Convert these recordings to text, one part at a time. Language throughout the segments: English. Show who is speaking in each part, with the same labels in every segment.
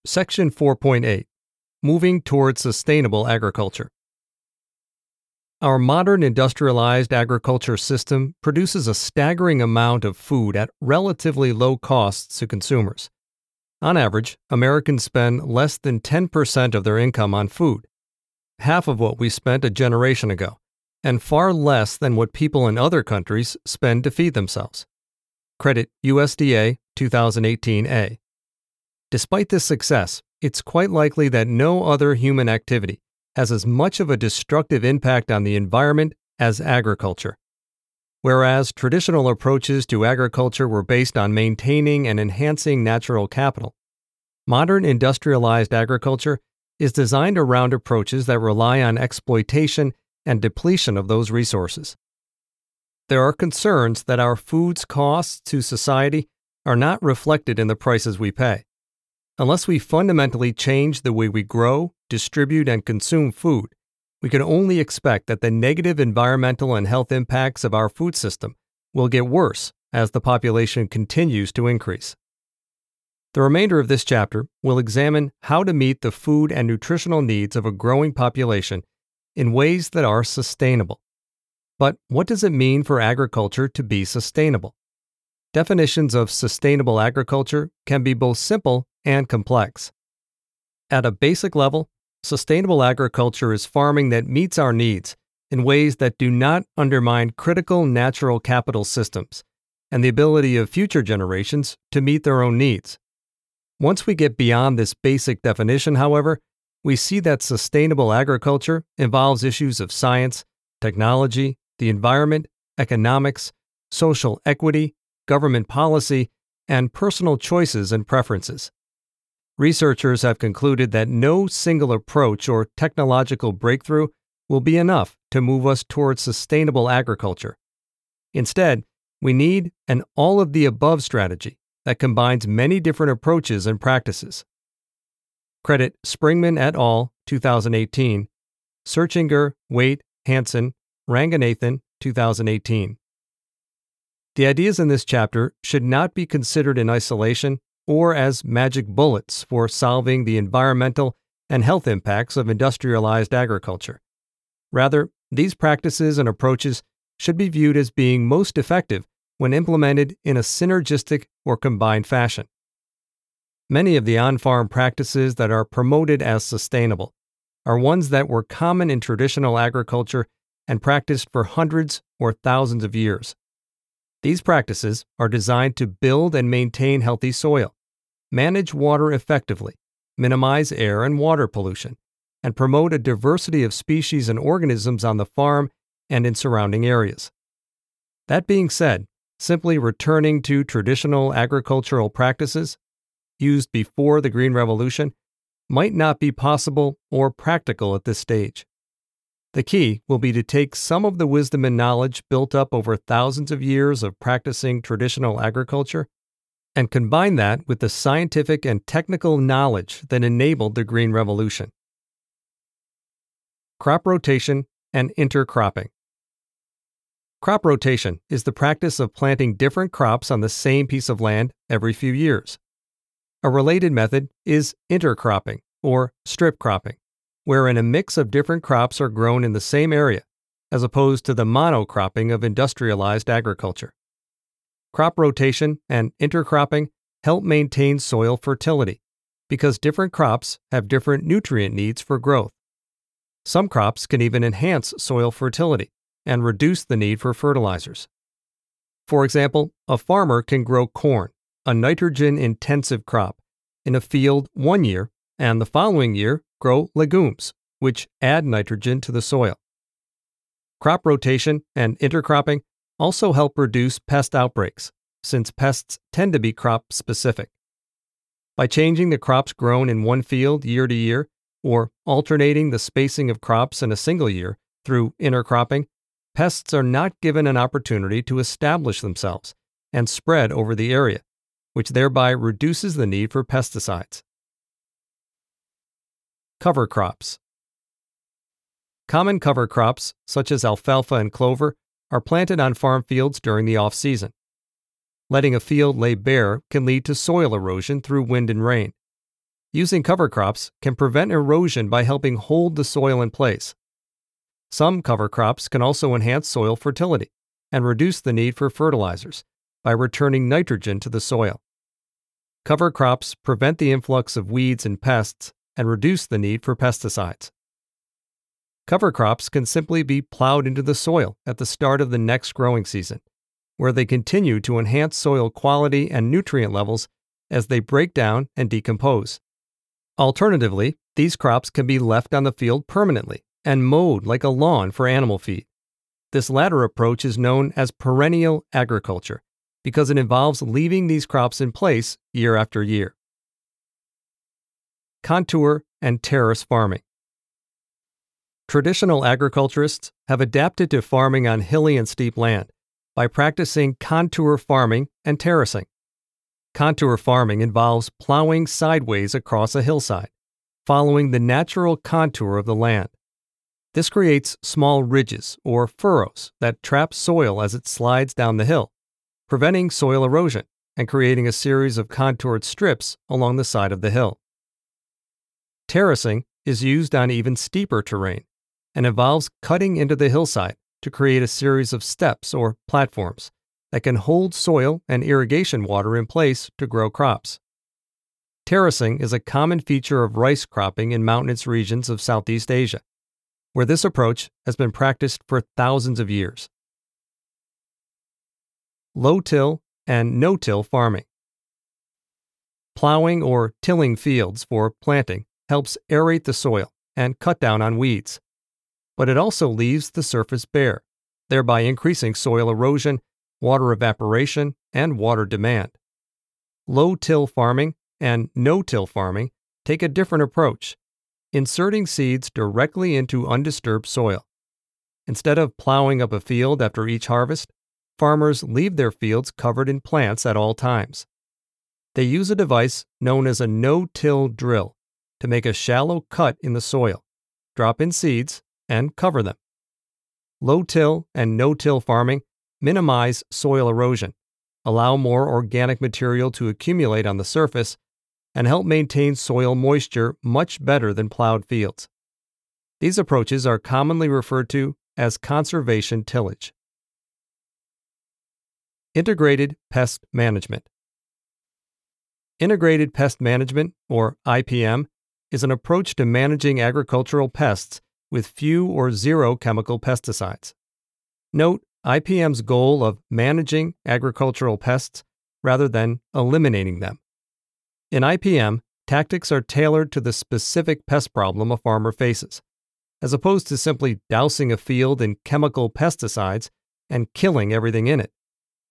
Speaker 1: Section 4.8 Moving Towards Sustainable Agriculture. Our modern industrialized agriculture system produces a staggering amount of food at relatively low costs to consumers. On average, Americans spend less than 10% of their income on food, half of what we spent a generation ago, and far less than what people in other countries spend to feed themselves. Credit USDA 2018a. Despite this success, it's quite likely that no other human activity has as much of a destructive impact on the environment as agriculture. Whereas traditional approaches to agriculture were based on maintaining and enhancing natural capital, modern industrialized agriculture is designed around approaches that rely on exploitation and depletion of those resources. There are concerns that our food's costs to society are not reflected in the prices we pay. Unless we fundamentally change the way we grow, distribute, and consume food, we can only expect that the negative environmental and health impacts of our food system will get worse as the population continues to increase. The remainder of this chapter will examine how to meet the food and nutritional needs of a growing population in ways that are sustainable. But what does it mean for agriculture to be sustainable? Definitions of sustainable agriculture can be both simple and complex. At a basic level, sustainable agriculture is farming that meets our needs in ways that do not undermine critical natural capital systems and the ability of future generations to meet their own needs. Once we get beyond this basic definition, however, we see that sustainable agriculture involves issues of science, technology, the environment, economics, social equity, government policy, and personal choices and preferences. Researchers have concluded that no single approach or technological breakthrough will be enough to move us towards sustainable agriculture. Instead, we need an all-of-the-above strategy that combines many different approaches and practices. Credit Springman et al., 2018, Searchinger, Waite, Hansen, Ranganathan, 2018. The ideas in this chapter should not be considered in isolation or as magic bullets for solving the environmental and health impacts of industrialized agriculture. Rather, these practices and approaches should be viewed as being most effective when implemented in a synergistic or combined fashion. Many of the on-farm practices that are promoted as sustainable are ones that were common in traditional agriculture and practiced for hundreds or thousands of years. These practices are designed to build and maintain healthy soil, manage water effectively, minimize air and water pollution, and promote a diversity of species and organisms on the farm and in surrounding areas. That being said, simply returning to traditional agricultural practices used before the Green Revolution might not be possible or practical at this stage. The key will be to take some of the wisdom and knowledge built up over thousands of years of practicing traditional agriculture and combine that with the scientific and technical knowledge that enabled the Green Revolution. Crop rotation and intercropping. Crop rotation is the practice of planting different crops on the same piece of land every few years. A related method is intercropping or strip cropping, wherein a mix of different crops are grown in the same area, as opposed to the monocropping of industrialized agriculture. Crop rotation and intercropping help maintain soil fertility because different crops have different nutrient needs for growth. Some crops can even enhance soil fertility and reduce the need for fertilizers. For example, a farmer can grow corn, a nitrogen-intensive crop, in a field one year and the following year grow legumes, which add nitrogen to the soil. Crop rotation and intercropping also help reduce pest outbreaks, since pests tend to be crop-specific. By changing the crops grown in one field year to year, or alternating the spacing of crops in a single year through intercropping, pests are not given an opportunity to establish themselves and spread over the area, which thereby reduces the need for pesticides. Cover crops. Common cover crops, such as alfalfa and clover, are planted on farm fields during the off-season. Letting a field lay bare can lead to soil erosion through wind and rain. Using cover crops can prevent erosion by helping hold the soil in place. Some cover crops can also enhance soil fertility and reduce the need for fertilizers by returning nitrogen to the soil. Cover crops prevent the influx of weeds and pests and reduce the need for pesticides. Cover crops can simply be plowed into the soil at the start of the next growing season, where they continue to enhance soil quality and nutrient levels as they break down and decompose. Alternatively, these crops can be left on the field permanently and mowed like a lawn for animal feed. This latter approach is known as perennial agriculture because it involves leaving these crops in place year after year. Contour and terrace farming. Traditional agriculturists have adapted to farming on hilly and steep land by practicing contour farming and terracing. Contour farming involves plowing sideways across a hillside, following the natural contour of the land. This creates small ridges or furrows that trap soil as it slides down the hill, preventing soil erosion and creating a series of contoured strips along the side of the hill. Terracing is used on even steeper terrain and involves cutting into the hillside to create a series of steps or platforms that can hold soil and irrigation water in place to grow crops. Terracing is a common feature of rice cropping in mountainous regions of Southeast Asia, where this approach has been practiced for thousands of years. Low-till and no-till farming. Plowing or tilling fields for planting helps aerate the soil and cut down on weeds, but it also leaves the surface bare, thereby increasing soil erosion, water evaporation, and water demand. Low-till farming and no-till farming take a different approach, inserting seeds directly into undisturbed soil. Instead of plowing up a field after each harvest, farmers leave their fields covered in plants at all times. They use a device known as a no-till drill to make a shallow cut in the soil, drop in seeds, and cover them. Low-till and no-till farming minimize soil erosion, allow more organic material to accumulate on the surface, and help maintain soil moisture much better than plowed fields. These approaches are commonly referred to as conservation tillage. Integrated pest management. Integrated pest management, or IPM, is an approach to managing agricultural pests with few or zero chemical pesticides. Note IPM's goal of managing agricultural pests rather than eliminating them. In IPM, tactics are tailored to the specific pest problem a farmer faces, as opposed to simply dousing a field in chemical pesticides and killing everything in it.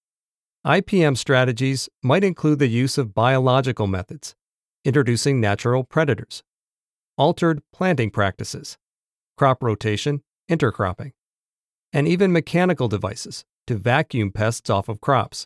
Speaker 1: IPM strategies might include the use of biological methods, introducing natural predators, altered planting practices, crop rotation, intercropping, and even mechanical devices to vacuum pests off of crops.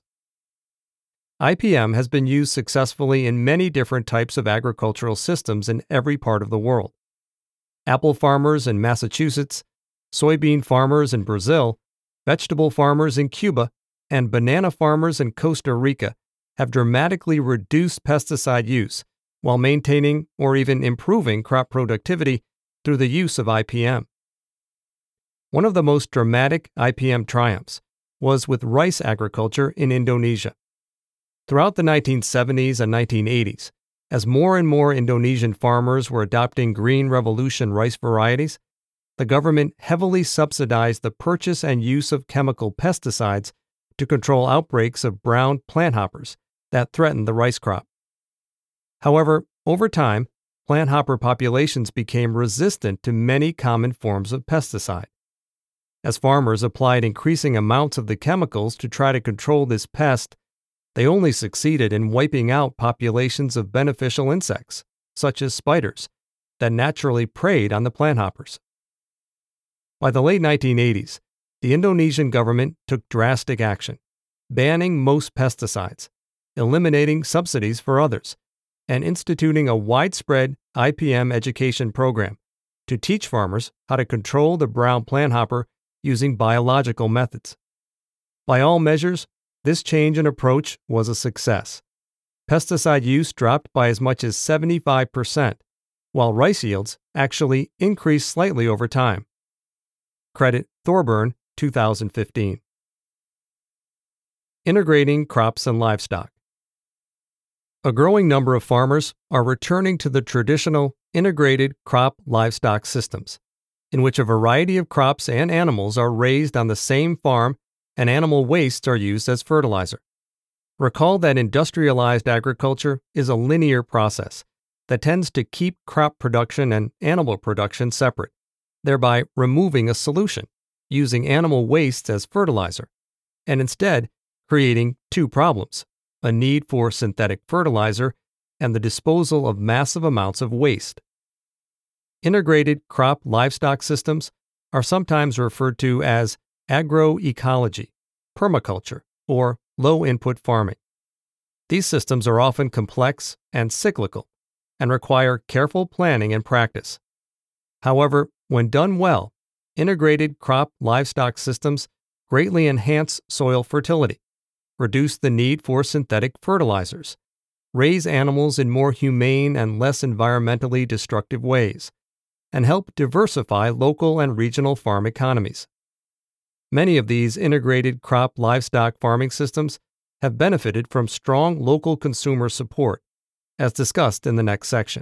Speaker 1: IPM has been used successfully in many different types of agricultural systems in every part of the world. Apple farmers in Massachusetts, soybean farmers in Brazil, vegetable farmers in Cuba, and banana farmers in Costa Rica have dramatically reduced pesticide use while maintaining or even improving crop productivity through the use of IPM. One of the most dramatic IPM triumphs was with rice agriculture in Indonesia. Throughout the 1970s and 1980s, as more and more Indonesian farmers were adopting Green Revolution rice varieties, the government heavily subsidized the purchase and use of chemical pesticides to control outbreaks of brown planthoppers that threatened the rice crop. However, over time, planthopper populations became resistant to many common forms of pesticide. As farmers applied increasing amounts of the chemicals to try to control this pest, they only succeeded in wiping out populations of beneficial insects, such as spiders, that naturally preyed on the planthoppers. By the late 1980s, the Indonesian government took drastic action, banning most pesticides, eliminating subsidies for others, and instituting a widespread IPM education program to teach farmers how to control the brown planthopper using biological methods. By all measures, this change in approach was a success. Pesticide use dropped by as much as 75%, while rice yields actually increased slightly over time. Credit Thorburn, 2015. Integrating crops and livestock. A growing number of farmers are returning to the traditional integrated crop livestock systems, in which a variety of crops and animals are raised on the same farm and animal wastes are used as fertilizer. Recall that industrialized agriculture is a linear process that tends to keep crop production and animal production separate, thereby removing a solution, using animal wastes as fertilizer, and instead creating two problems: a need for synthetic fertilizer and the disposal of massive amounts of waste. Integrated crop livestock systems are sometimes referred to as agroecology, permaculture, or low-input farming. These systems are often complex and cyclical and require careful planning and practice. However, when done well, integrated crop livestock systems greatly enhance soil fertility, reduce the need for synthetic fertilizers, raise animals in more humane and less environmentally destructive ways, and help diversify local and regional farm economies. Many of these integrated crop livestock farming systems have benefited from strong local consumer support, as discussed in the next section.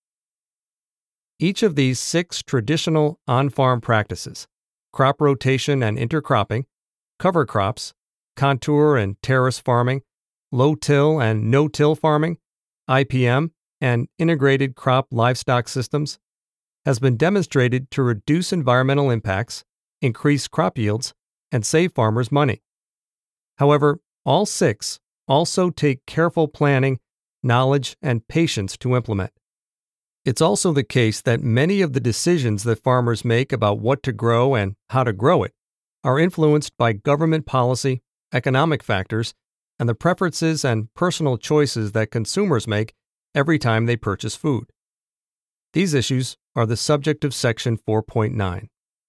Speaker 1: Each of these 6 traditional on-farm practices, crop rotation and intercropping, cover crops, contour and terrace farming, low-till and no-till farming, IPM, and integrated crop livestock systems, has been demonstrated to reduce environmental impacts, increase crop yields, and save farmers money. However, all 6 also take careful planning, knowledge, and patience to implement. It's also the case that many of the decisions that farmers make about what to grow and how to grow it are influenced by government policy, economic factors, and the preferences and personal choices that consumers make every time they purchase food. These issues are the subject of Section 4.9.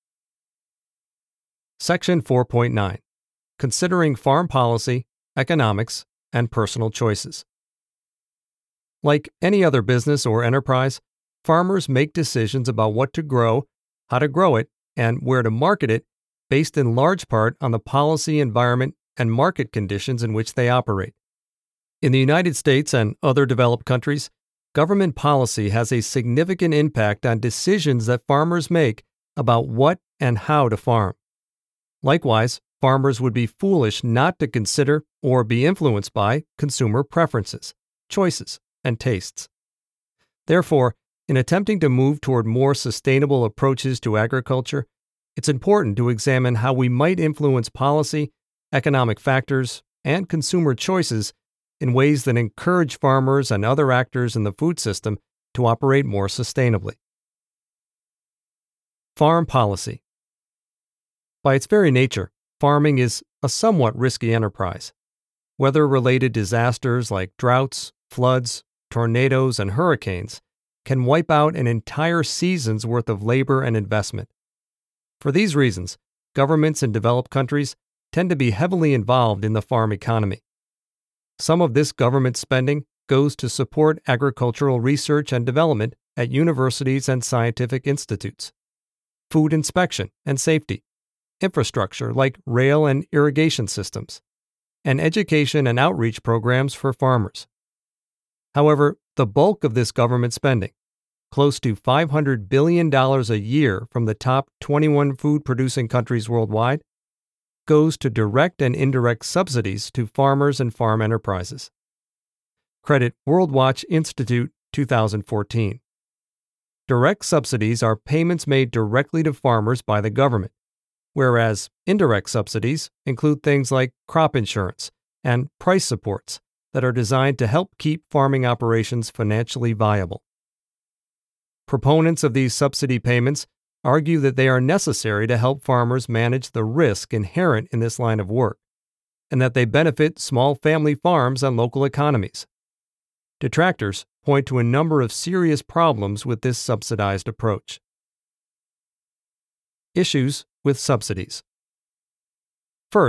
Speaker 1: Section 4.9. Considering farm policy, economics, and personal choices. Like any other business or enterprise, farmers make decisions about what to grow, how to grow it, and where to market it based in large part on the policy, environment, and market conditions in which they operate. In the United States and other developed countries, government policy has a significant impact on decisions that farmers make about what and how to farm. Likewise, farmers would be foolish not to consider or be influenced by consumer preferences, choices, and tastes. Therefore, in attempting to move toward more sustainable approaches to agriculture, it's important to examine how we might influence policy, economic factors, and consumer choices in ways that encourage farmers and other actors in the food system to operate more sustainably. Farm policy. By its very nature, farming is a somewhat risky enterprise. Weather-related disasters like droughts, floods, tornadoes, and hurricanes can wipe out an entire season's worth of labor and investment. For these reasons, governments in developed countries tend to be heavily involved in the farm economy. Some of this government spending goes to support agricultural research and development at universities and scientific institutes, food inspection and safety, infrastructure like rail and irrigation systems, and education and outreach programs for farmers. However, the bulk of this government spending, close to $500 billion a year from the top 21 food-producing countries worldwide, goes to direct and indirect subsidies to farmers and farm enterprises. Credit WorldWatch Institute 2014. Direct subsidies are payments made directly to farmers by the government, whereas indirect subsidies include things like crop insurance and price supports that are designed to help keep farming operations financially viable. Proponents of these subsidy payments argue that they are necessary to help farmers manage the risk inherent in this line of work, and that they benefit small family farms and local economies. Detractors point to a number of serious problems with this subsidized approach. Issues with subsidies. First,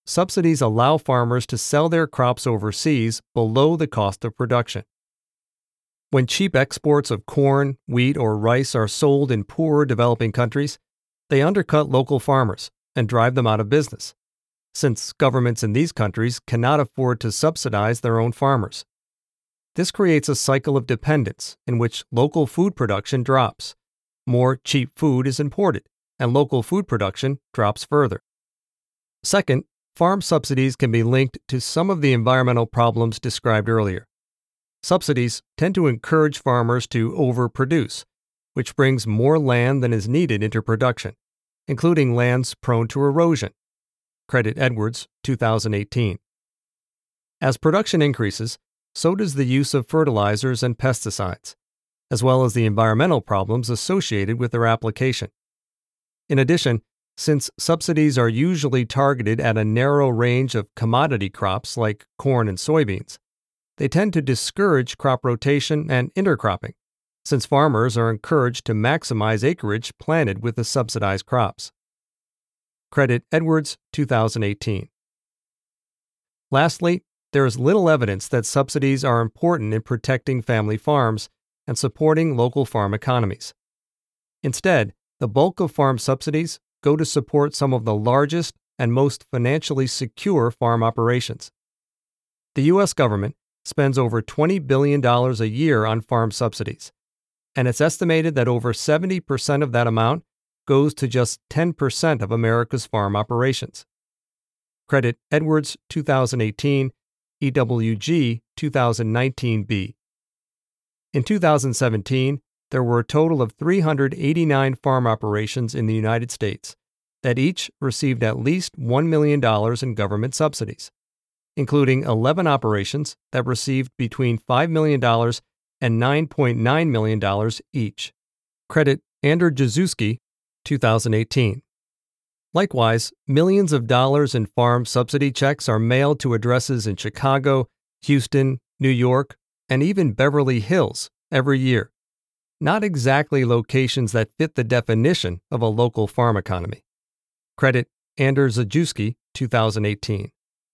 Speaker 1: subsidies allow farmers to sell their crops overseas below the cost of production. When cheap exports of corn, wheat, or rice are sold in poorer developing countries, they undercut local farmers and drive them out of business, since governments in these countries cannot afford to subsidize their own farmers. This creates a cycle of dependence in which local food production drops, more cheap food is imported, and local food production drops further. Second, farm subsidies can be linked to some of the environmental problems described earlier. Subsidies tend to encourage farmers to overproduce, which brings more land than is needed into production, including lands prone to erosion. Credit Edwards, 2018. As production increases, so does the use of fertilizers and pesticides, as well as the environmental problems associated with their application. In addition, since subsidies are usually targeted at a narrow range of commodity crops like corn and soybeans, they tend to discourage crop rotation and intercropping, since farmers are encouraged to maximize acreage planted with the subsidized crops. Credit Edwards, 2018. Lastly, there is little evidence that subsidies are important in protecting family farms and supporting local farm economies. Instead, the bulk of farm subsidies go to support some of the largest and most financially secure farm operations. The U.S. government spends over $20 billion a year on farm subsidies, and it's estimated that over 70% of that amount goes to just 10% of America's farm operations. Credit Edwards, 2018, EWG, 2019b. In 2017, there were a total of 389 farm operations in the United States that each received at least $1 million in government subsidies, including 11 operations that received between $5 million and $9.9 million each. Credit Andrew Jaszewski, 2018. Likewise, millions of dollars in farm subsidy checks are mailed to addresses in Chicago, Houston, New York, and even Beverly Hills every year. Not exactly locations that fit the definition of a local farm economy. Credit Andrew Jaszewski, 2018.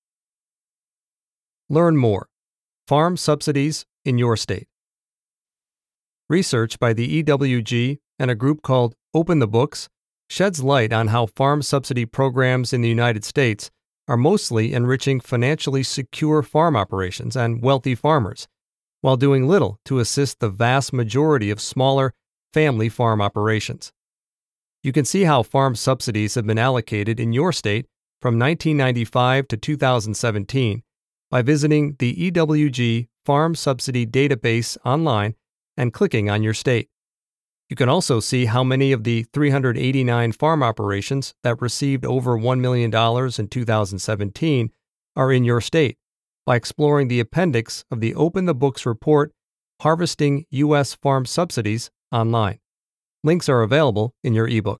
Speaker 1: Learn more. Farm subsidies in your state. Research by the EWG and a group called Open the Books sheds light on how farm subsidy programs in the United States are mostly enriching financially secure farm operations and wealthy farmers, while doing little to assist the vast majority of smaller, family farm operations. You can see how farm subsidies have been allocated in your state from 1995 to 2017 by visiting the EWG Farm Subsidy Database online and clicking on your state. You can also see how many of the 389 farm operations that received over $1 million in 2017 are in your state by exploring the appendix of the Open the Books report, Harvesting U.S. Farm Subsidies, online. Links are available in your ebook.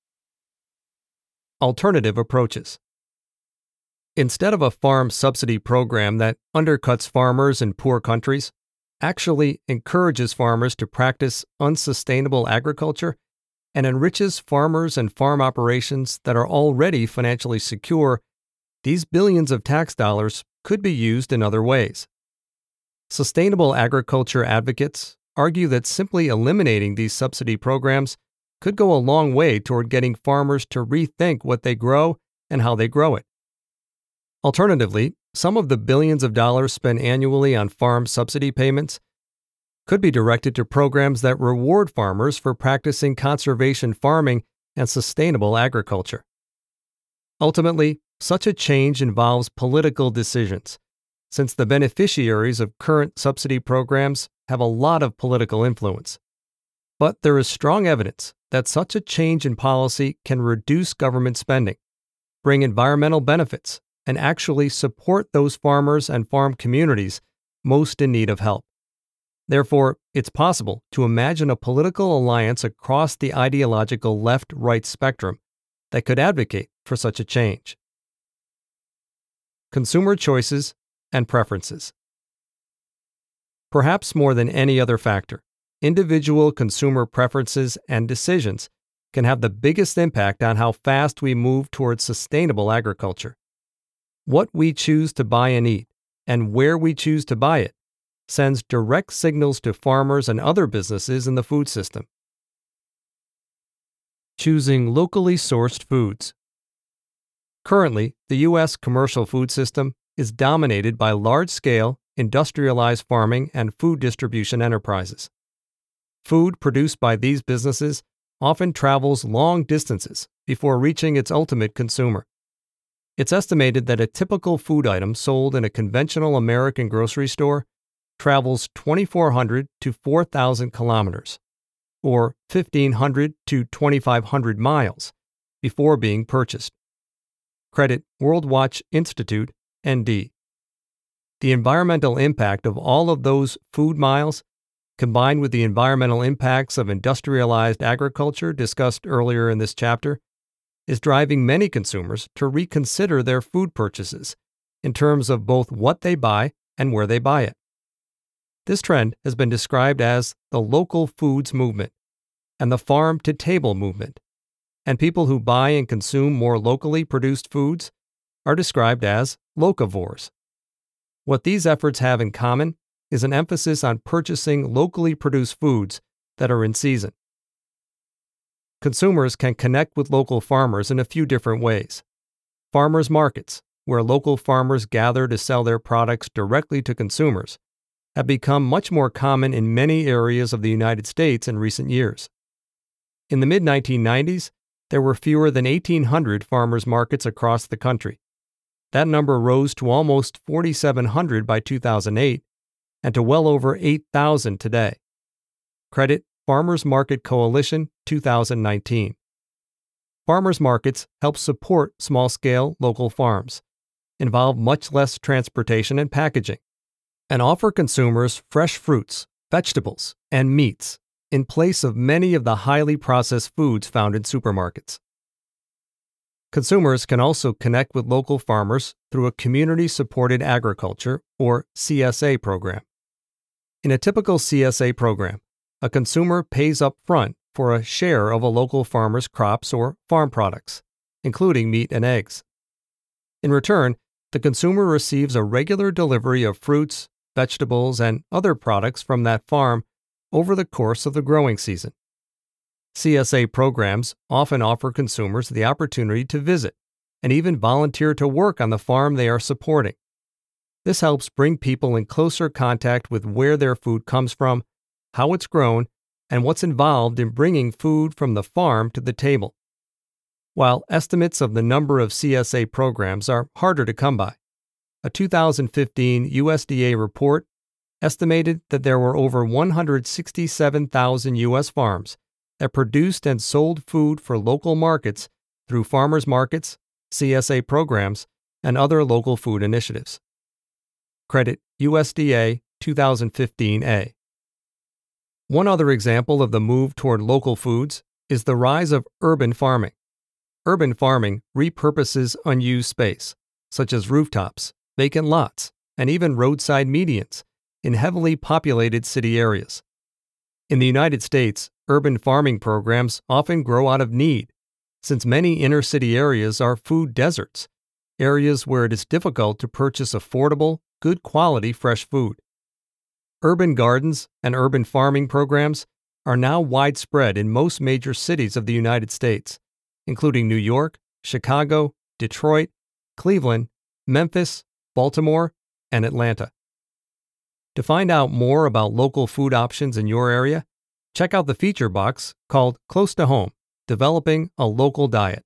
Speaker 1: Alternative approaches. Instead of a farm subsidy program that undercuts farmers in poor countries, actually encourages farmers to practice unsustainable agriculture, and enriches farmers and farm operations that are already financially secure, these billions of tax dollars could be used in other ways. Sustainable agriculture advocates argue that simply eliminating these subsidy programs could go a long way toward getting farmers to rethink what they grow and how they grow it. Alternatively, some of the billions of dollars spent annually on farm subsidy payments could be directed to programs that reward farmers for practicing conservation farming and sustainable agriculture. Ultimately, such a change involves political decisions, since the beneficiaries of current subsidy programs have a lot of political influence. But there is strong evidence that such a change in policy can reduce government spending, bring environmental benefits, and actually support those farmers and farm communities most in need of help. Therefore, it's possible to imagine a political alliance across the ideological left-right spectrum that could advocate for such a change. Consumer choices and preferences. Perhaps more than any other factor, individual consumer preferences and decisions can have the biggest impact on how fast we move towards sustainable agriculture. What we choose to buy and eat, and where we choose to buy it, sends direct signals to farmers and other businesses in the food system. Choosing locally sourced foods. Currently, the U.S. commercial food system is dominated by large-scale, industrialized farming and food distribution enterprises. Food produced by these businesses often travels long distances before reaching its ultimate consumer. It's estimated that a typical food item sold in a conventional American grocery store travels 2,400 to 4,000 kilometers, or 1,500 to 2,500 miles, before being purchased. Credit World Watch Institute, ND. The environmental impact of all of those food miles, combined with the environmental impacts of industrialized agriculture discussed earlier in this chapter, is driving many consumers to reconsider their food purchases in terms of both what they buy and where they buy it. This trend has been described as the local foods movement and the farm-to-table movement, and people who buy and consume more locally produced foods are described as locavores. What these efforts have in common is an emphasis on purchasing locally produced foods that are in season. Consumers can connect with local farmers in a few different ways. Farmers markets, where local farmers gather to sell their products directly to consumers, have become much more common in many areas of the United States in recent years. In the mid-1990s, there were fewer than 1,800 farmers markets across the country. That number rose to almost 4,700 by 2008 and to well over 8,000 today. Credit Farmers Market Coalition 2019. Farmers markets help support small-scale local farms, involve much less transportation and packaging, and offer consumers fresh fruits, vegetables, and meats in place of many of the highly processed foods found in supermarkets. Consumers can also connect with local farmers through a community-supported agriculture, or CSA program. In a typical CSA program, a consumer pays up front for a share of a local farmer's crops or farm products, including meat and eggs. In return, the consumer receives a regular delivery of fruits, vegetables, and other products from that farm over the course of the growing season. CSA programs often offer consumers the opportunity to visit and even volunteer to work on the farm they are supporting. This helps bring people in closer contact with where their food comes from, how it's grown, and what's involved in bringing food from the farm to the table. While estimates of the number of CSA programs are harder to come by, a 2015 USDA report estimated that there were over 167,000 U.S. farms that produced and sold food for local markets through farmers markets, CSA programs, and other local food initiatives. Credit USDA 2015A. One other example of the move toward local foods is the rise of urban farming. Urban farming repurposes unused space, such as rooftops, vacant lots, and even roadside medians, in heavily populated city areas. In the United States, urban farming programs often grow out of need, since many inner-city areas are food deserts, areas where it is difficult to purchase affordable, good-quality fresh food. Urban gardens and urban farming programs are now widespread in most major cities of the United States, including New York, Chicago, Detroit, Cleveland, Memphis, Baltimore, and Atlanta. To find out more about local food options in your area, check out the feature box called Close to Home, Developing a Local Diet.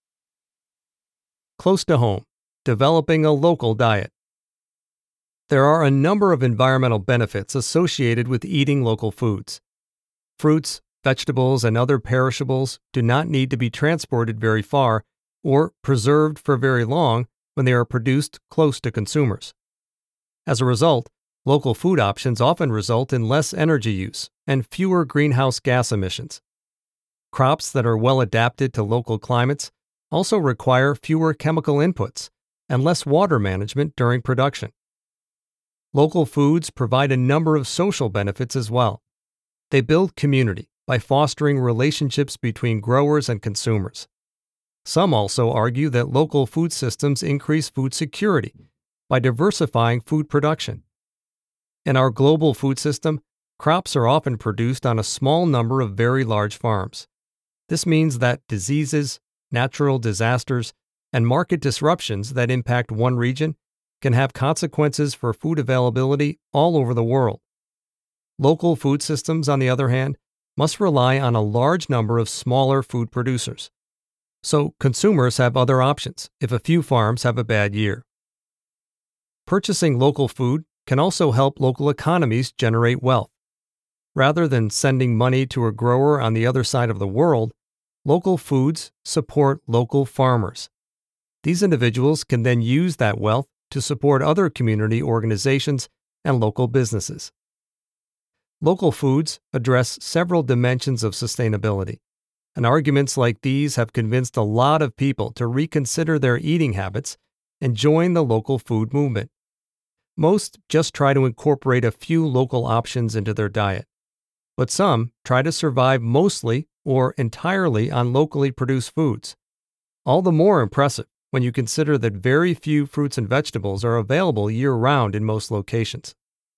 Speaker 1: Close to Home, Developing a Local Diet. There are a number of environmental benefits associated with eating local foods. Fruits, vegetables, and other perishables do not need to be transported very far or preserved for very long when they are produced close to consumers. As a result, local food options often result in less energy use and fewer greenhouse gas emissions. Crops that are well adapted to local climates also require fewer chemical inputs and less water management during production. Local foods provide a number of social benefits as well. They build community by fostering relationships between growers and consumers. Some also argue that local food systems increase food security by diversifying food production. In our global food system, crops are often produced on a small number of very large farms. This means that diseases, natural disasters, and market disruptions that impact one region can have consequences for food availability all over the world. Local food systems, on the other hand, must rely on a large number of smaller food producers. So consumers have other options if a few farms have a bad year. Purchasing local food can also help local economies generate wealth. Rather than sending money to a grower on the other side of the world, local foods support local farmers. These individuals can then use that wealth to support other community organizations and local businesses. Local foods address several dimensions of sustainability, and arguments like these have convinced a lot of people to reconsider their eating habits and join the local food movement. Most just try to incorporate a few local options into their diet, but some try to survive mostly or entirely on locally produced foods. All the more impressive when you consider that very few fruits and vegetables are available year-round in most locations.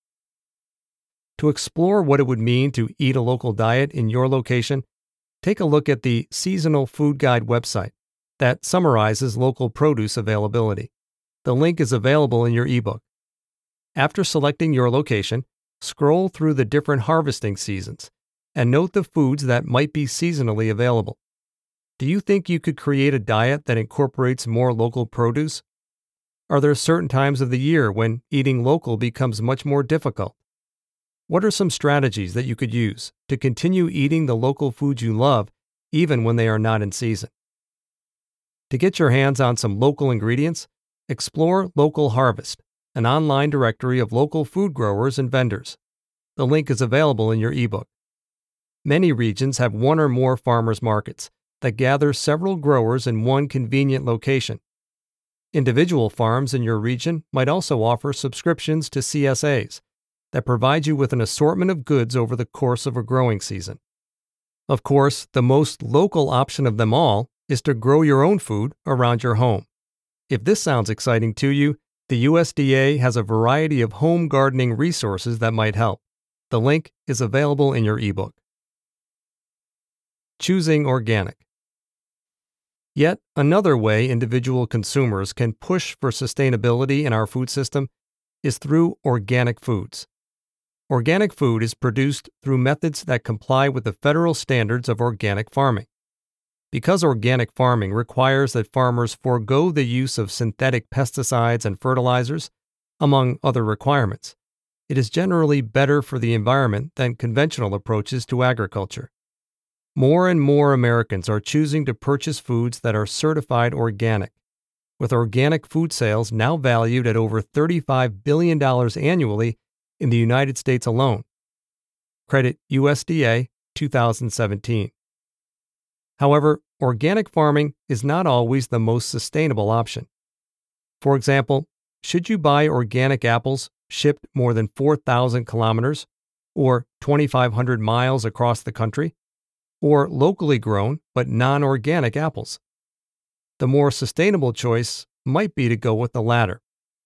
Speaker 1: To explore what it would mean to eat a local diet in your location, take a look at the Seasonal Food Guide website that summarizes local produce availability. The link is available in your ebook. After selecting your location, scroll through the different harvesting seasons and note the foods that might be seasonally available. Do you think you could create a diet that incorporates more local produce? Are there certain times of the year when eating local becomes much more difficult? What are some strategies that you could use to continue eating the local foods you love even when they are not in season? To get your hands on some local ingredients, explore Local Harvest, an online directory of local food growers and vendors. The link is available in your ebook. Many regions have one or more farmers markets that gather several growers in one convenient location. Individual farms in your region might also offer subscriptions to CSAs that provide you with an assortment of goods over the course of a growing season. Of course, the most local option of them all is to grow your own food around your home. If this sounds exciting to you, the USDA has a variety of home gardening resources that might help. The link is available in your ebook. Choosing organic. Yet another way individual consumers can push for sustainability in our food system is through organic foods. Organic food is produced through methods that comply with the federal standards of organic farming. Because organic farming requires that farmers forego the use of synthetic pesticides and fertilizers, among other requirements, it is generally better for the environment than conventional approaches to agriculture. More and more Americans are choosing to purchase foods that are certified organic, with organic food sales now valued at over $35 billion annually in the United States alone. Credit USDA 2017. However, organic farming is not always the most sustainable option. For example, should you buy organic apples shipped more than 4,000 kilometers or 2,500 miles across the country, or locally grown but non-organic apples? The more sustainable choice might be to go with the latter.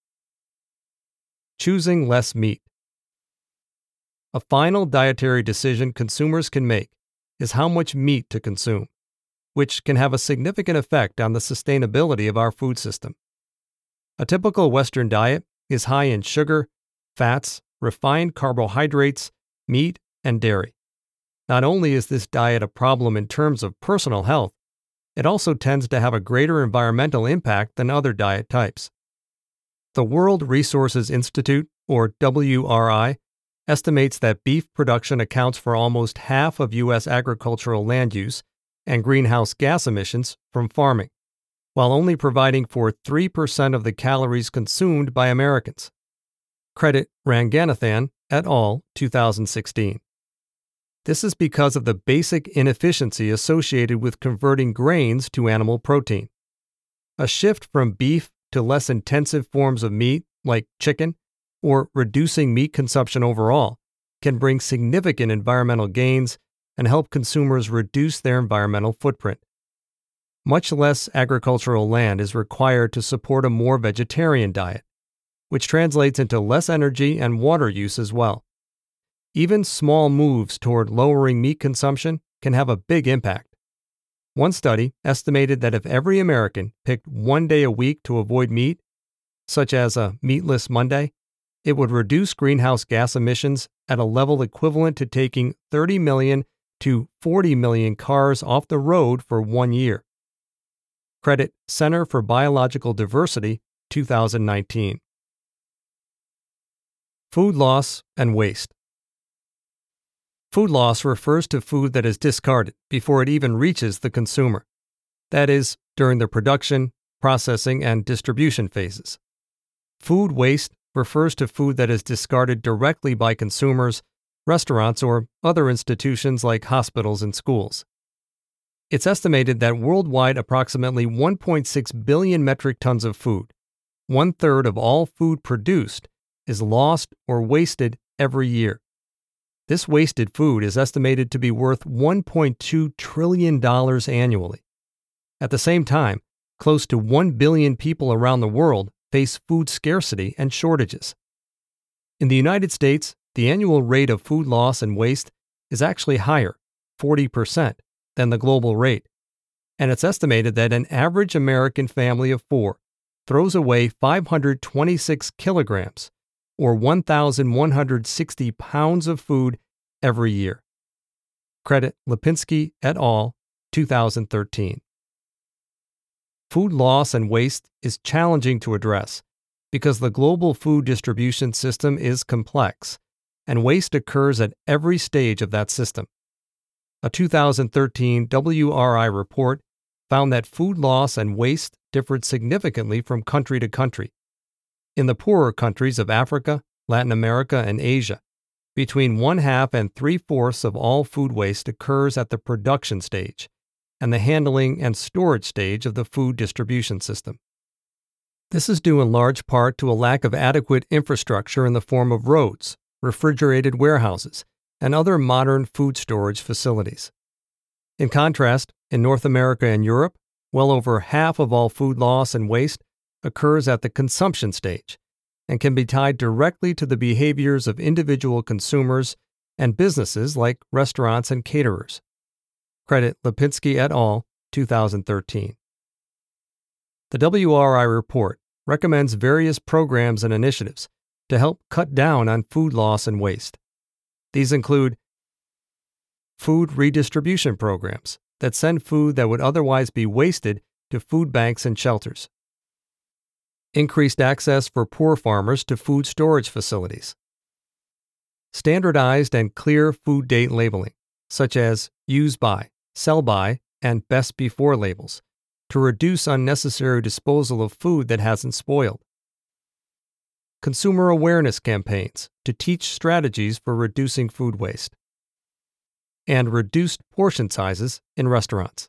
Speaker 1: Choosing less meat. A final dietary decision consumers can make is how much meat to consume, which can have a significant effect on the sustainability of our food system. A typical Western diet is high in sugar, fats, refined carbohydrates, meat, and dairy. Not only is this diet a problem in terms of personal health, it also tends to have a greater environmental impact than other diet types. The World Resources Institute, or WRI, estimates that beef production accounts for almost half of U.S. agricultural land use and greenhouse gas emissions from farming, while only providing for 3% of the calories consumed by Americans. Credit Ranganathan et al., 2016. This is because of the basic inefficiency associated with converting grains to animal protein. A shift from beef to less intensive forms of meat, like chicken, or reducing meat consumption overall, can bring significant environmental gains and help consumers reduce their environmental footprint. Much less agricultural land is required to support a more vegetarian diet, which translates into less energy and water use as well. Even small moves toward lowering meat consumption can have a big impact. One study estimated that if every American picked one day a week to avoid meat, such as a meatless Monday, it would reduce greenhouse gas emissions at a level equivalent to taking 30 million to 40 million cars off the road for 1 year. Credit Center for Biological Diversity, 2019. Food loss and waste. Food loss refers to food that is discarded before it even reaches the consumer. That is, during the production, processing, and distribution phases. Food waste refers to food that is discarded directly by consumers, restaurants, or other institutions like hospitals and schools. It's estimated that worldwide approximately 1.6 billion metric tons of food, 1/3 of all food produced, is lost or wasted every year. This wasted food is estimated to be worth $1.2 trillion annually. At the same time, close to 1 billion people around the world face food scarcity and shortages. In the United States, the annual rate of food loss and waste is actually higher, 40%, than the global rate, and it's estimated that an average American family of 4 throws away 526 kilograms, or 1,160 pounds of food every year. Credit Lipinski et al., 2013. Food loss and waste is challenging to address because the global food distribution system is complex, and waste occurs at every stage of that system. A 2013 WRI report found that food loss and waste differed significantly from country to country. In the poorer countries of Africa, Latin America, and Asia, between 1/2 and 3/4 of all food waste occurs at the production stage and the handling and storage stage of the food distribution system. This is due in large part to a lack of adequate infrastructure in the form of roads, refrigerated warehouses, and other modern food storage facilities. In contrast, in North America and Europe, well over half of all food loss and waste occurs at the consumption stage and can be tied directly to the behaviors of individual consumers and businesses like restaurants and caterers. Credit Lipinski et al., 2013. The WRI report recommends various programs and initiatives to help cut down on food loss and waste. These include food redistribution programs that send food that would otherwise be wasted to food banks and shelters, increased access for poor farmers to food storage facilities, standardized and clear food date labeling, such as use by, sell by, and best before labels, to reduce unnecessary disposal of food that hasn't spoiled, consumer awareness campaigns to teach strategies for reducing food waste, and reduced portion sizes in restaurants.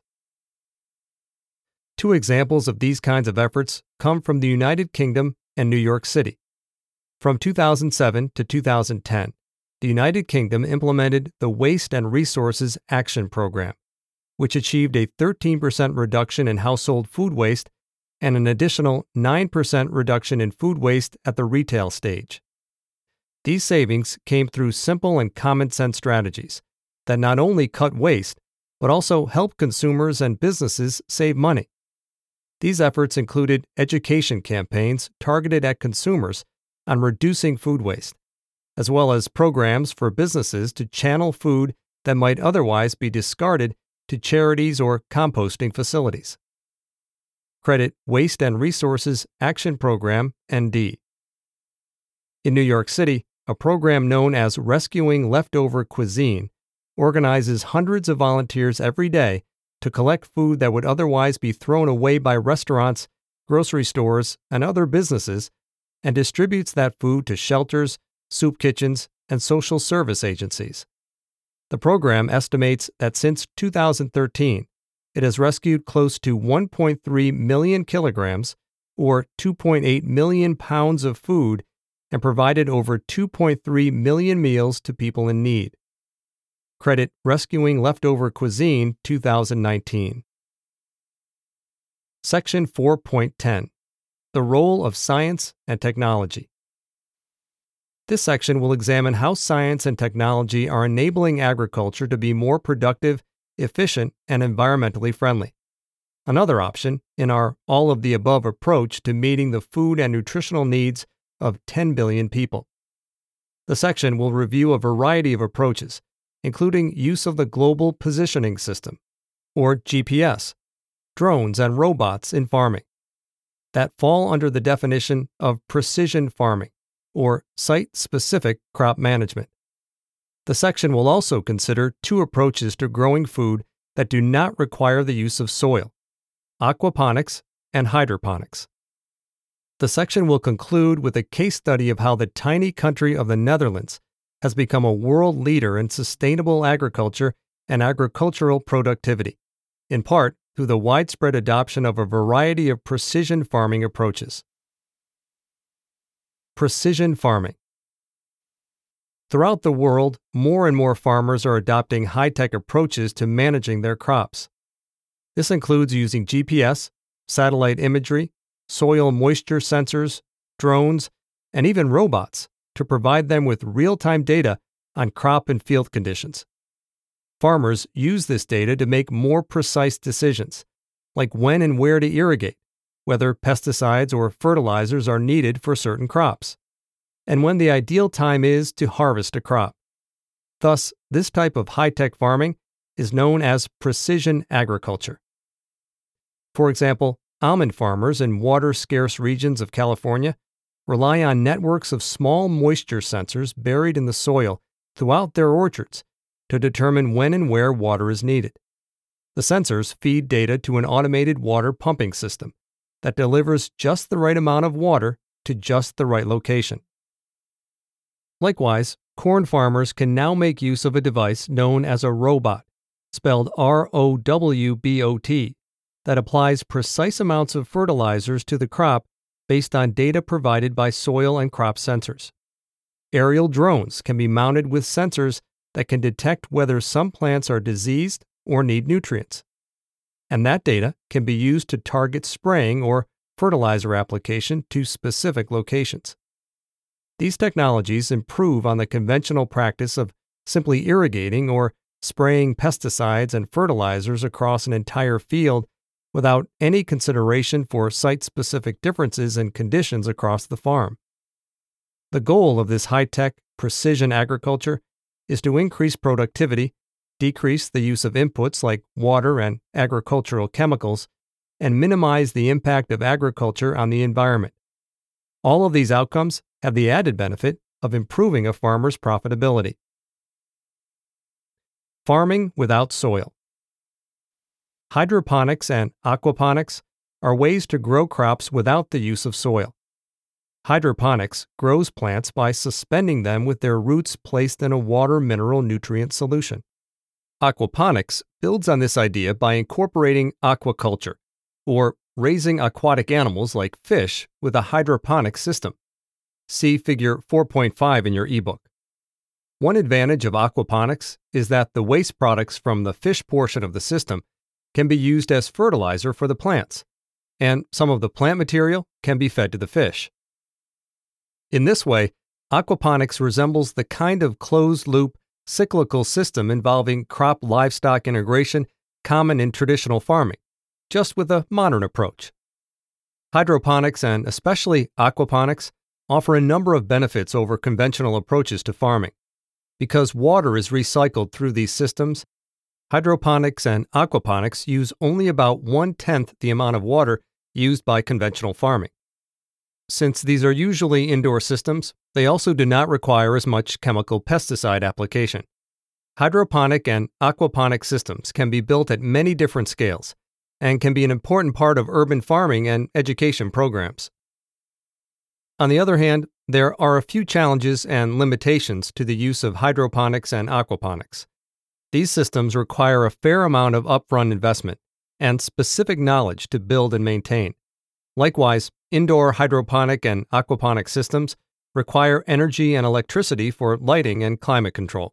Speaker 1: 2 examples of these kinds of efforts come from the United Kingdom and New York City. From 2007 to 2010, the United Kingdom implemented the Waste and Resources Action Program, which achieved a 13% reduction in household food waste and an additional 9% reduction in food waste at the retail stage. These savings came through simple and common-sense strategies that not only cut waste, but also help consumers and businesses save money. These efforts included education campaigns targeted at consumers on reducing food waste, as well as programs for businesses to channel food that might otherwise be discarded to charities or composting facilities. Credit Waste and Resources Action Program, ND. In New York City, a program known as Rescuing Leftover Cuisine organizes hundreds of volunteers every day to collect food that would otherwise be thrown away by restaurants, grocery stores, and other businesses, and distributes that food to shelters, soup kitchens, and social service agencies. The program estimates that since 2013, it has rescued close to 1.3 million kilograms, or 2.8 million pounds of food, and provided over 2.3 million meals to people in need. Credit Rescuing Leftover Cuisine, 2019. Section 4.10 The Role of Science and Technology. This section will examine how science and technology are enabling agriculture to be more productive, efficient, and environmentally friendly. Another option in our all-of-the-above approach to meeting the food and nutritional needs of 10 billion people. The section will review a variety of approaches, including use of the Global Positioning System, or GPS, drones, and robots in farming, that fall under the definition of precision farming, or site-specific crop management. The section will also consider two approaches to growing food that do not require the use of soil: aquaponics and hydroponics. The section will conclude with a case study of how the tiny country of the Netherlands has become a world leader in sustainable agriculture and agricultural productivity, in part through the widespread adoption of a variety of precision farming approaches. Precision farming. Throughout the world, more and more farmers are adopting high-tech approaches to managing their crops. This includes using GPS, satellite imagery, soil moisture sensors, drones, and even robots to provide them with real-time data on crop and field conditions. Farmers use this data to make more precise decisions, like when and where to irrigate, whether pesticides or fertilizers are needed for certain crops, and when the ideal time is to harvest a crop. Thus, this type of high-tech farming is known as precision agriculture. For example, almond farmers in water-scarce regions of California rely on networks of small moisture sensors buried in the soil throughout their orchards to determine when and where water is needed. The sensors feed data to an automated water pumping system that delivers just the right amount of water to just the right location. Likewise, corn farmers can now make use of a device known as a robot, spelled ROWBOT, that applies precise amounts of fertilizers to the crop based on data provided by soil and crop sensors. Aerial drones can be mounted with sensors that can detect whether some plants are diseased or need nutrients. And that data can be used to target spraying or fertilizer application to specific locations. These technologies improve on the conventional practice of simply irrigating or spraying pesticides and fertilizers across an entire field without any consideration for site-specific differences in conditions across the farm. The goal of this high-tech precision agriculture is to increase productivity, decrease the use of inputs like water and agricultural chemicals, and minimize the impact of agriculture on the environment. All of these outcomes have the added benefit of improving a farmer's profitability. Farming without soil. Hydroponics and aquaponics are ways to grow crops without the use of soil. Hydroponics grows plants by suspending them with their roots placed in a water mineral nutrient solution. Aquaponics builds on this idea by incorporating aquaculture, or raising aquatic animals like fish with a hydroponic system. See Figure 4.5 in your ebook. One advantage of aquaponics is that the waste products from the fish portion of the system can be used as fertilizer for the plants, and some of the plant material can be fed to the fish. In this way, aquaponics resembles the kind of closed-loop, cyclical system involving crop-livestock integration common in traditional farming, just with a modern approach. Hydroponics, and especially aquaponics, offer a number of benefits over conventional approaches to farming. Because water is recycled through these systems, hydroponics and aquaponics use only about 1/10 the amount of water used by conventional farming. Since these are usually indoor systems, they also do not require as much chemical pesticide application. Hydroponic and aquaponic systems can be built at many different scales and can be an important part of urban farming and education programs. On the other hand, there are a few challenges and limitations to the use of hydroponics and aquaponics. These systems require a fair amount of upfront investment and specific knowledge to build and maintain. Likewise, indoor hydroponic and aquaponic systems require energy and electricity for lighting and climate control.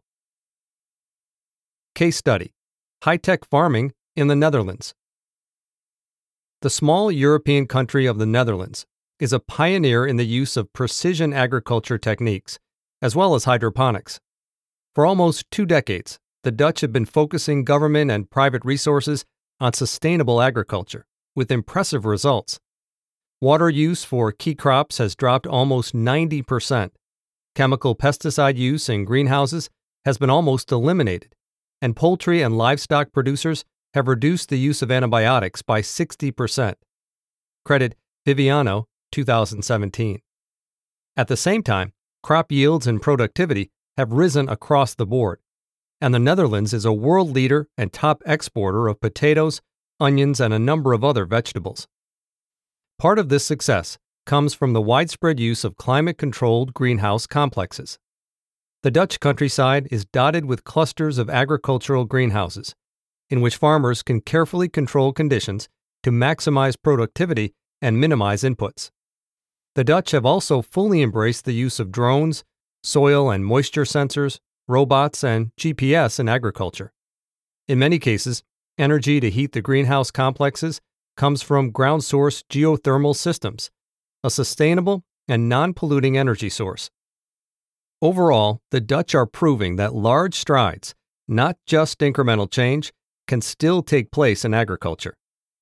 Speaker 1: Case study: high-tech farming in the Netherlands. The small European country of the Netherlands is a pioneer in the use of precision agriculture techniques, as well as hydroponics. For almost 2 decades, the Dutch have been focusing government and private resources on sustainable agriculture, with impressive results. Water use for key crops has dropped almost 90%. Chemical pesticide use in greenhouses has been almost eliminated, and poultry and livestock producers have reduced the use of antibiotics by 60%. Credit Viviano, 2017. At the same time, crop yields and productivity have risen across the board, and the Netherlands is a world leader and top exporter of potatoes, onions, and a number of other vegetables. Part of this success comes from the widespread use of climate-controlled greenhouse complexes. The Dutch countryside is dotted with clusters of agricultural greenhouses, in which farmers can carefully control conditions to maximize productivity and minimize inputs. The Dutch have also fully embraced the use of drones, soil and moisture sensors, robots, and GPS in agriculture. In many cases, energy to heat the greenhouse complexes comes from ground-source geothermal systems, a sustainable and non-polluting energy source. Overall, the Dutch are proving that large strides, not just incremental change, can still take place in agriculture.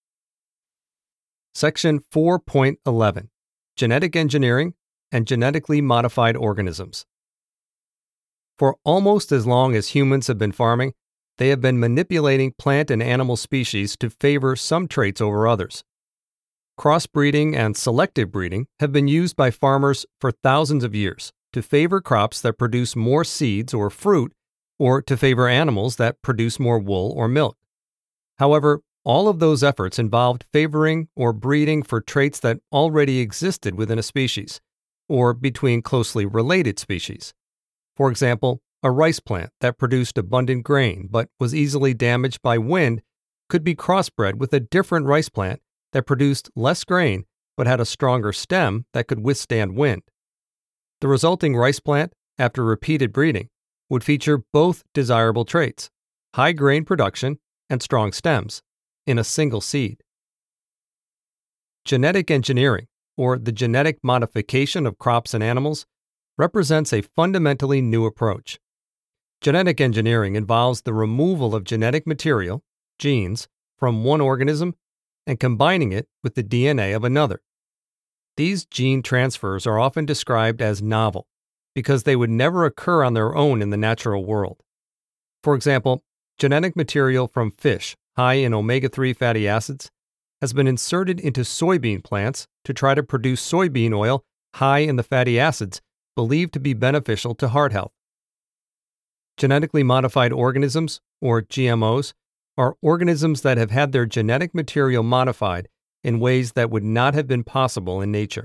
Speaker 1: Section 4.11 Genetic Engineering and Genetically Modified Organisms. For almost as long as humans have been farming, they have been manipulating plant and animal species to favor some traits over others. Crossbreeding and selective breeding have been used by farmers for thousands of years to favor crops that produce more seeds or fruit, or to favor animals that produce more wool or milk. However, all of those efforts involved favoring or breeding for traits that already existed within a species, or between closely related species. For example, a rice plant that produced abundant grain but was easily damaged by wind could be crossbred with a different rice plant that produced less grain but had a stronger stem that could withstand wind. The resulting rice plant, after repeated breeding, would feature both desirable traits, high grain production and strong stems, in a single seed. Genetic engineering, or the genetic modification of crops and animals, represents a fundamentally new approach. Genetic engineering involves the removal of genetic material, genes, from one organism and combining it with the DNA of another. These gene transfers are often described as novel because they would never occur on their own in the natural world. For example, genetic material from fish high in omega-3 fatty acids has been inserted into soybean plants to try to produce soybean oil high in the fatty acids believed to be beneficial to heart health. Genetically modified organisms, or GMOs, are organisms that have had their genetic material modified in ways that would not have been possible in nature.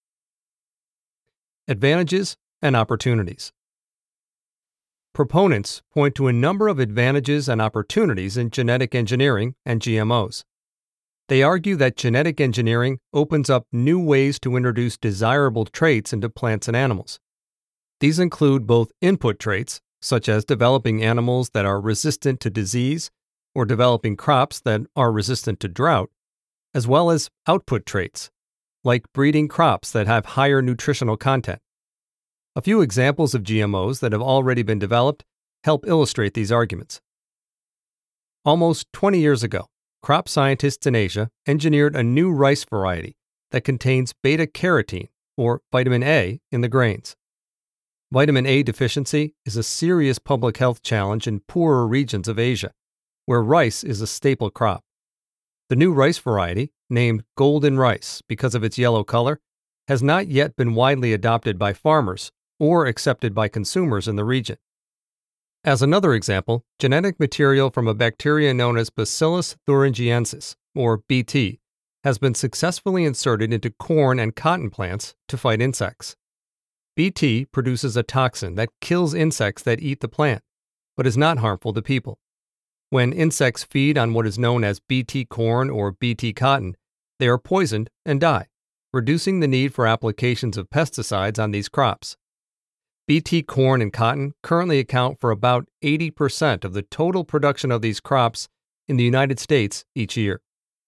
Speaker 1: Advantages and opportunities. Proponents point to a number of advantages and opportunities in genetic engineering and GMOs. They argue that genetic engineering opens up new ways to introduce desirable traits into plants and animals. These include both input traits, such as developing animals that are resistant to disease or developing crops that are resistant to drought, as well as output traits, like breeding crops that have higher nutritional content. A few examples of GMOs that have already been developed help illustrate these arguments. Almost 20 years ago, crop scientists in Asia engineered a new rice variety that contains beta-carotene, or vitamin A, in the grains. Vitamin A deficiency is a serious public health challenge in poorer regions of Asia, where rice is a staple crop. The new rice variety, named golden rice because of its yellow color, has not yet been widely adopted by farmers or accepted by consumers in the region. As another example, genetic material from a bacteria known as Bacillus thuringiensis, or BT, has been successfully inserted into corn and cotton plants to fight insects. BT produces a toxin that kills insects that eat the plant, but is not harmful to people. When insects feed on what is known as BT corn or BT cotton, they are poisoned and die, reducing the need for applications of pesticides on these crops. BT corn and cotton currently account for about 80% of the total production of these crops in the United States each year.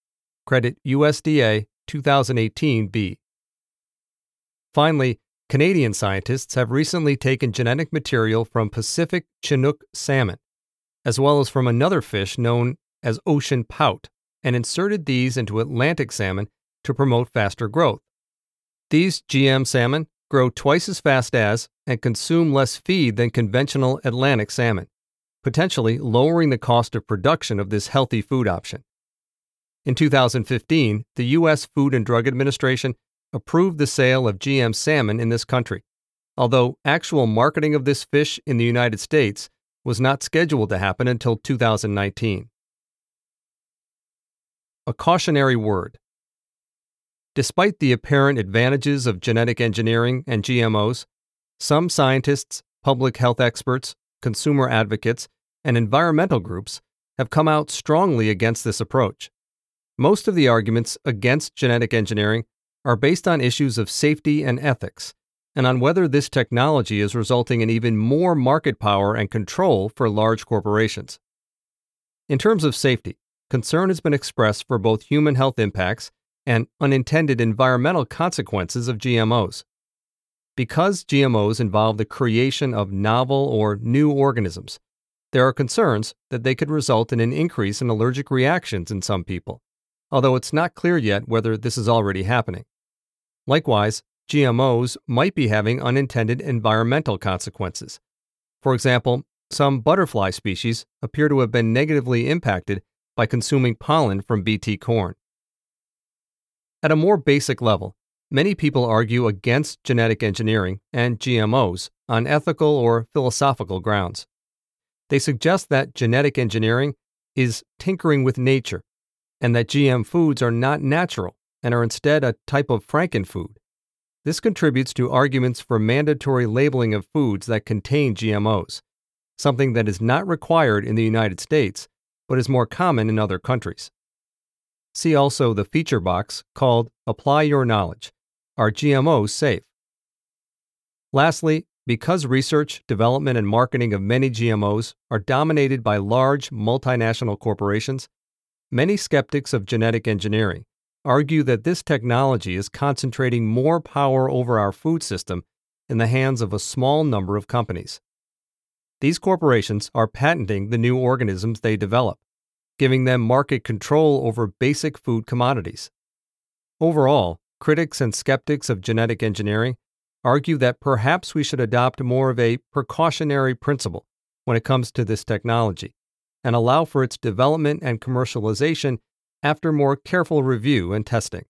Speaker 1: Credit USDA 2018b. Finally, Canadian scientists have recently taken genetic material from Pacific Chinook salmon, as well as from another fish known as ocean pout, and inserted these into Atlantic salmon to promote faster growth. These GM salmon grow twice as fast as and consume less feed than conventional Atlantic salmon, potentially lowering the cost of production of this healthy food option. In 2015, the U.S. Food and Drug Administration approved the sale of GM salmon in this country, although actual marketing of this fish in the United States was not scheduled to happen until 2019. A cautionary word. Despite the apparent advantages of genetic engineering and GMOs, some scientists, public health experts, consumer advocates, and environmental groups have come out strongly against this approach. Most of the arguments against genetic engineering are based on issues of safety and ethics, and on whether this technology is resulting in even more market power and control for large corporations. In terms of safety, concern has been expressed for both human health impacts and unintended environmental consequences of GMOs. Because GMOs involve the creation of novel or new organisms, there are concerns that they could result in an increase in allergic reactions in some people, although it's not clear yet whether this is already happening. Likewise, GMOs might be having unintended environmental consequences. For example, some butterfly species appear to have been negatively impacted by consuming pollen from Bt corn. At a more basic level, many people argue against genetic engineering and GMOs on ethical or philosophical grounds. They suggest that genetic engineering is tinkering with nature, and that GM foods are not natural and are instead a type of frankenfood. This contributes to arguments for mandatory labeling of foods that contain GMOs, something that is not required in the United States, but is more common in other countries. See also the feature box called Apply Your Knowledge. Are GMOs safe? Lastly, because research, development, and marketing of many GMOs are dominated by large multinational corporations, many skeptics of genetic engineering argue that this technology is concentrating more power over our food system in the hands of a small number of companies. These corporations are patenting the new organisms they develop, giving them market control over basic food commodities. Overall, critics and skeptics of genetic engineering argue that perhaps we should adopt more of a precautionary principle when it comes to this technology, and allow for its development and commercialization after more careful review and testing.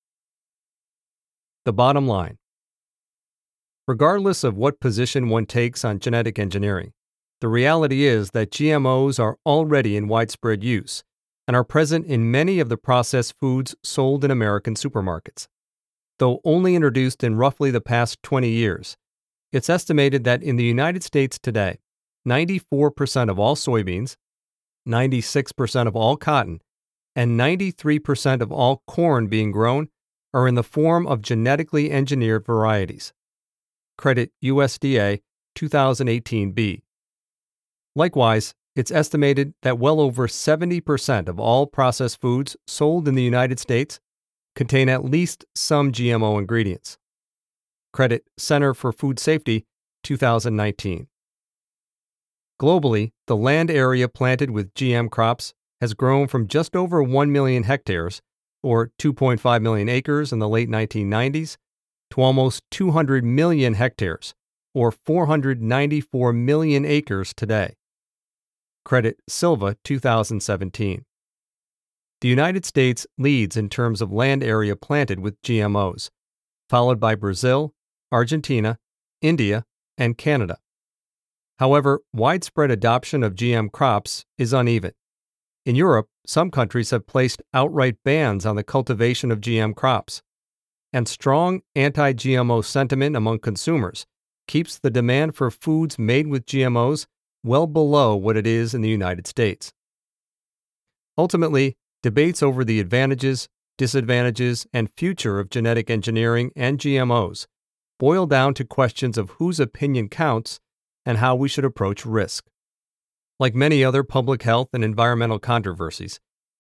Speaker 1: The bottom line. Regardless of what position one takes on genetic engineering, the reality is that GMOs are already in widespread use and are present in many of the processed foods sold in American supermarkets. Though only introduced in roughly the past 20 years, it's estimated that in the United States today, 94% of all soybeans, 96% of all cotton, and 93% of all corn being grown are in the form of genetically engineered varieties. Credit USDA 2018b. Likewise, it's estimated that well over 70% of all processed foods sold in the United States contain at least some GMO ingredients. Credit Center for Food Safety 2019. Globally, the land area planted with GM crops has grown from just over 1 million hectares, or 2.5 million acres in the late 1990s, to almost 200 million hectares, or 494 million acres today. Credit Silva 2017. The United States leads in terms of land area planted with GMOs, followed by Brazil, Argentina, India, and Canada. However, widespread adoption of GM crops is uneven. In Europe, some countries have placed outright bans on the cultivation of GM crops, and strong anti-GMO sentiment among consumers keeps the demand for foods made with GMOs well below what it is in the United States. Ultimately, debates over the advantages, disadvantages, and future of genetic engineering and GMOs boil down to questions of whose opinion counts and how we should approach risk. Like many other public health and environmental controversies,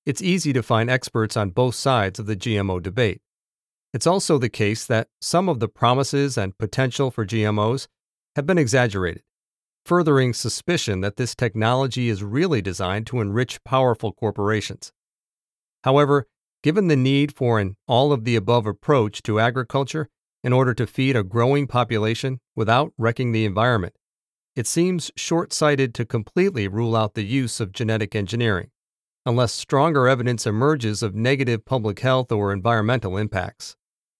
Speaker 1: it's easy to find experts on both sides of the GMO debate. It's also the case that some of the promises and potential for GMOs have been exaggerated, furthering suspicion that this technology is really designed to enrich powerful corporations. However, given the need for an all-of-the-above approach to agriculture in order to feed a growing population without wrecking the environment, it seems short-sighted to completely rule out the use of genetic engineering, unless stronger evidence emerges of negative public health or environmental impacts.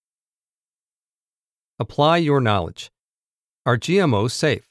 Speaker 1: Apply your knowledge. Are GMOs safe?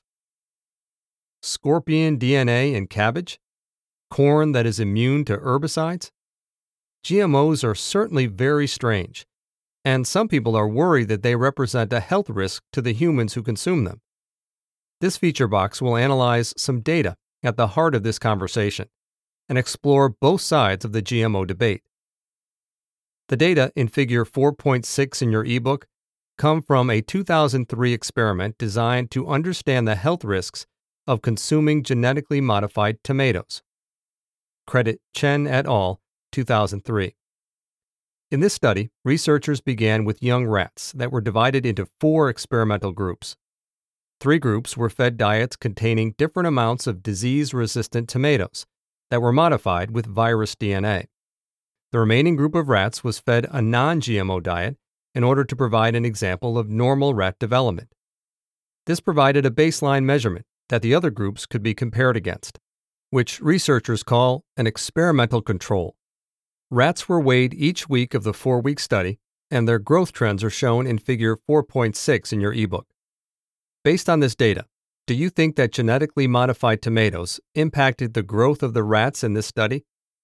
Speaker 1: Scorpion DNA in cabbage? Corn that is immune to herbicides? GMOs are certainly very strange, and some people are worried that they represent a health risk to the humans who consume them. This feature box will analyze some data at the heart of this conversation and explore both sides of the GMO debate. The data in Figure 4.6 in your ebook come from a 2003 experiment designed to understand the health risks of consuming genetically modified tomatoes. Credit Chen et al., 2003. In this study, researchers began with young rats that were divided into 4 experimental groups. 3 groups were fed diets containing different amounts of disease-resistant tomatoes that were modified with virus DNA. The remaining group of rats was fed a non-GMO diet in order to provide an example of normal rat development. This provided a baseline measurement that the other groups could be compared against, which researchers call an experimental control. Rats were weighed each week of the 4-week study, and their growth trends are shown in Figure 4.6 in your ebook. Based on this data, do you think that genetically modified tomatoes impacted the growth of the rats in this study?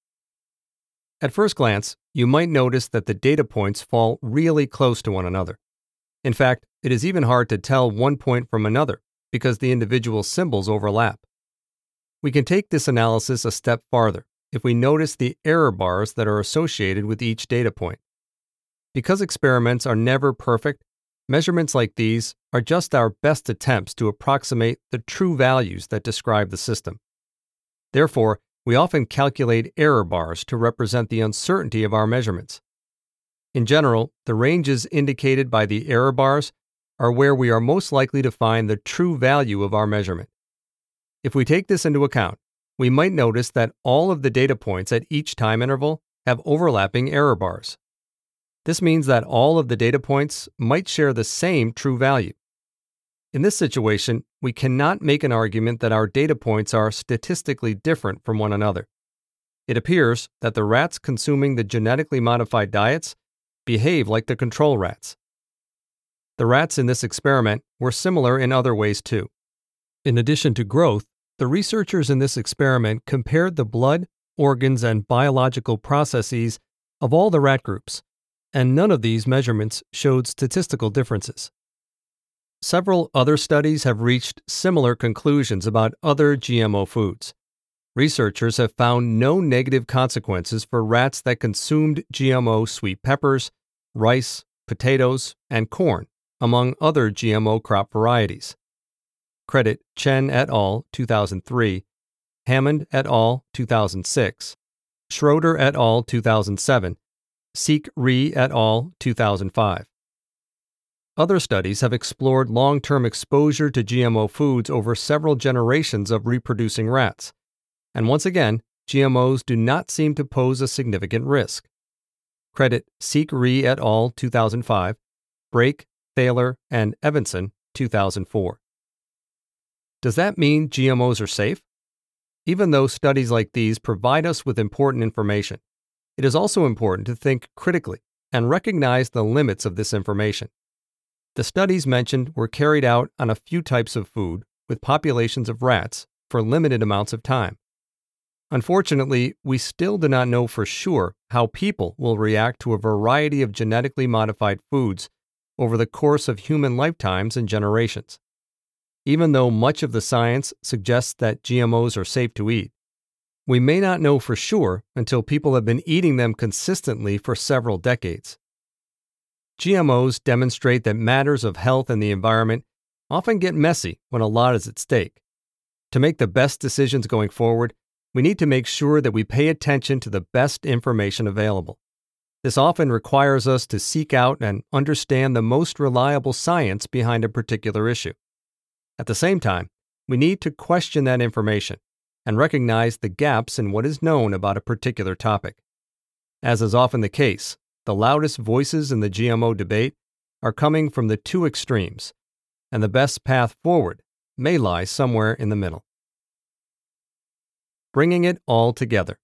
Speaker 1: At first glance, you might notice that the data points fall really close to one another. In fact, it is even hard to tell one point from another because the individual symbols overlap. We can take this analysis a step farther if we notice the error bars that are associated with each data point. Because experiments are never perfect, measurements like these are just our best attempts to approximate the true values that describe the system. Therefore, we often calculate error bars to represent the uncertainty of our measurements. In general, the ranges indicated by the error bars are where we are most likely to find the true value of our measurement. If we take this into account, we might notice that all of the data points at each time interval have overlapping error bars. This means that all of the data points might share the same true value. In this situation, we cannot make an argument that our data points are statistically different from one another. It appears that the rats consuming the genetically modified diets behave like the control rats. The rats in this experiment were similar in other ways too. In addition to growth, the researchers in this experiment compared the blood, organs, and biological processes of all the rat groups, and none of these measurements showed statistical differences. Several other studies have reached similar conclusions about other GMO foods. Researchers have found no negative consequences for rats that consumed GMO sweet peppers, rice, potatoes, and corn, among other GMO crop varieties. Credit Chen et al., 2003, Hammond et al., 2006, Schroeder et al., 2007, Seek Ri et al., 2005. Other studies have explored long-term exposure to GMO foods over several generations of reproducing rats. And once again, GMOs do not seem to pose a significant risk. Credit Seek Ri et al., 2005, Brake, Thaler, and Evanson, 2004. Does that mean GMOs are safe? Even though studies like these provide us with important information, it is also important to think critically and recognize the limits of this information. The studies mentioned were carried out on a few types of food with populations of rats for limited amounts of time. Unfortunately, we still do not know for sure how people will react to a variety of genetically modified foods over the course of human lifetimes and generations. Even though much of the science suggests that GMOs are safe to eat, we may not know for sure until people have been eating them consistently for several decades. GMOs demonstrate that matters of health and the environment often get messy when a lot is at stake. To make the best decisions going forward, we need to make sure that we pay attention to the best information available. This often requires us to seek out and understand the most reliable science behind a particular issue. At the same time, we need to question that information and recognize the gaps in what is known about a particular topic. As is often the case, the loudest voices in the GMO debate are coming from the two extremes, and the best path forward may lie somewhere in the middle. Bringing it all together.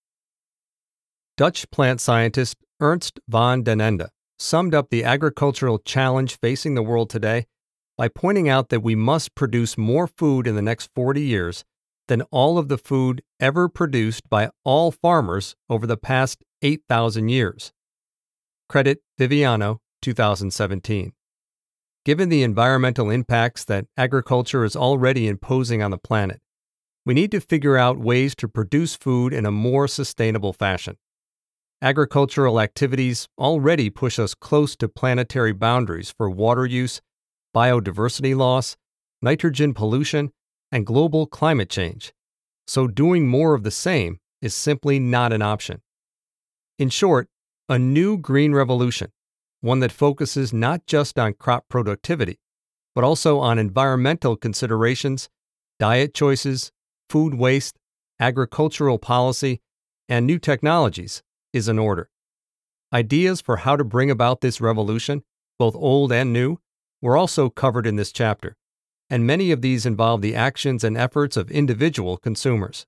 Speaker 1: Dutch plant scientist Ernst van den Ende summed up the agricultural challenge facing the world today by pointing out that we must produce more food in the next 40 years than all of the food ever produced by all farmers over the past 8,000 years. Credit Viviano, 2017. Given the environmental impacts that agriculture is already imposing on the planet, we need to figure out ways to produce food in a more sustainable fashion. Agricultural activities already push us close to planetary boundaries for water use, biodiversity loss, nitrogen pollution, and global climate change, so doing more of the same is simply not an option. In short, a new green revolution, one that focuses not just on crop productivity, but also on environmental considerations, diet choices, food waste, agricultural policy, and new technologies, is in order. Ideas for how to bring about this revolution, both old and new, were also covered in this chapter, and many of these involve the actions and efforts of individual consumers.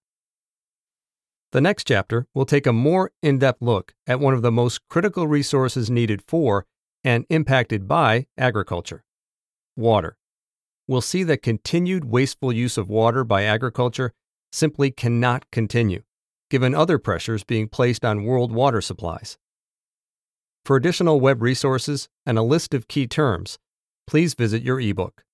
Speaker 1: The next chapter will take a more in-depth look at one of the most critical resources needed for and impacted by agriculture: water. We'll see that continued wasteful use of water by agriculture simply cannot continue, given other pressures being placed on world water supplies. For additional web resources and a list of key terms, please visit your ebook.